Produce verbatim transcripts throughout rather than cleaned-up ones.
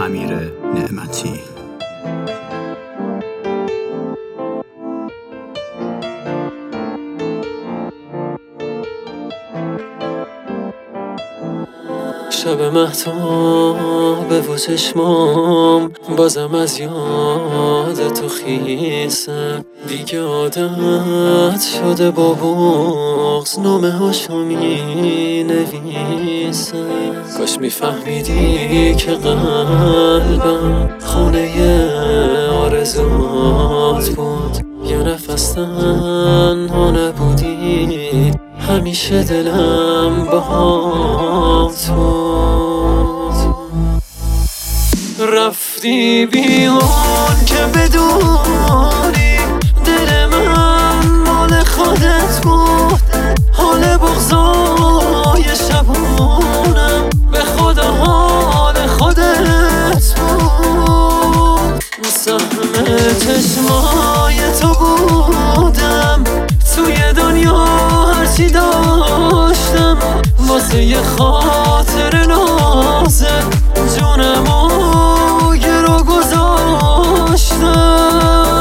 امیر نعمتی. شب مهتاب و چشمام بازم از یاد تو خیسه، دیگه عادت شده با بغض نامه هاشو می نویسه. کاش میفهمیدی که قلبم خونه آرزوات بود، یه نفس تنها نبودی، همیشه دلم باهات بود. رفتی بیرون که بدونی دل من مال خودت بود، حال بغضای شبونم به خدا حال خودت بود. سهم چشمای تو بودم توی دنیا، هرچی داشتم واسه یه خاطر نازه جونمو گرو گذاشتم.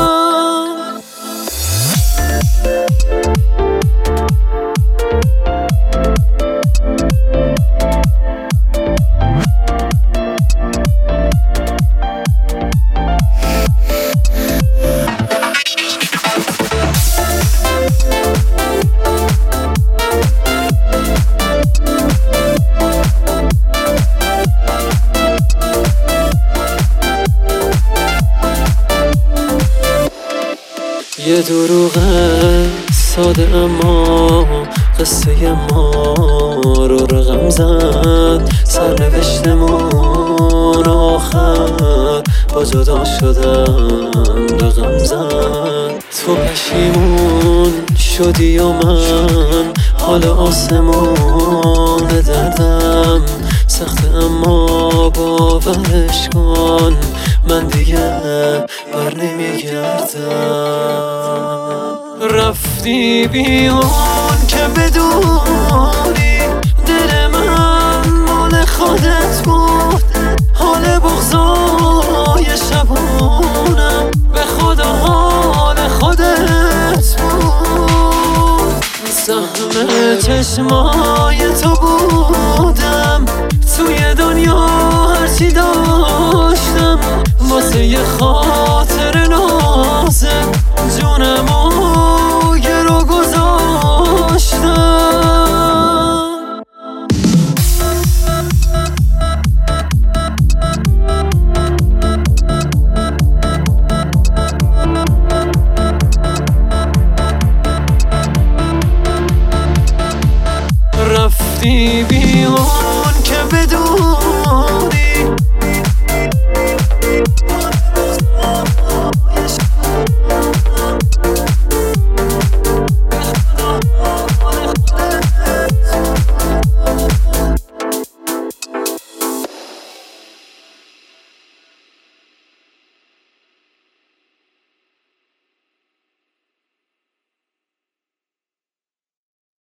یه دروغه ساده اما قصه ما رو رقم زد، سرنوشتمون آخر با جدا شدن رقم زد. تو پشیمون شدی و من حال آسمون دردم سخت، اما باورش کن من دیگه بر نمیگردم. رفتی بیرون که بدونی دل من مال خودت بود، حال بغضای شبونم به خدا حال خودت بود. سهم چشمای تو بودم توی دنیا، هرچی داشتم واسه یه خاطر نازه جونمو گرو گذاشتم. رفتی بی